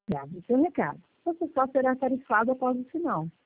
Grave o seu recado. Você só será tarifado após o sinal.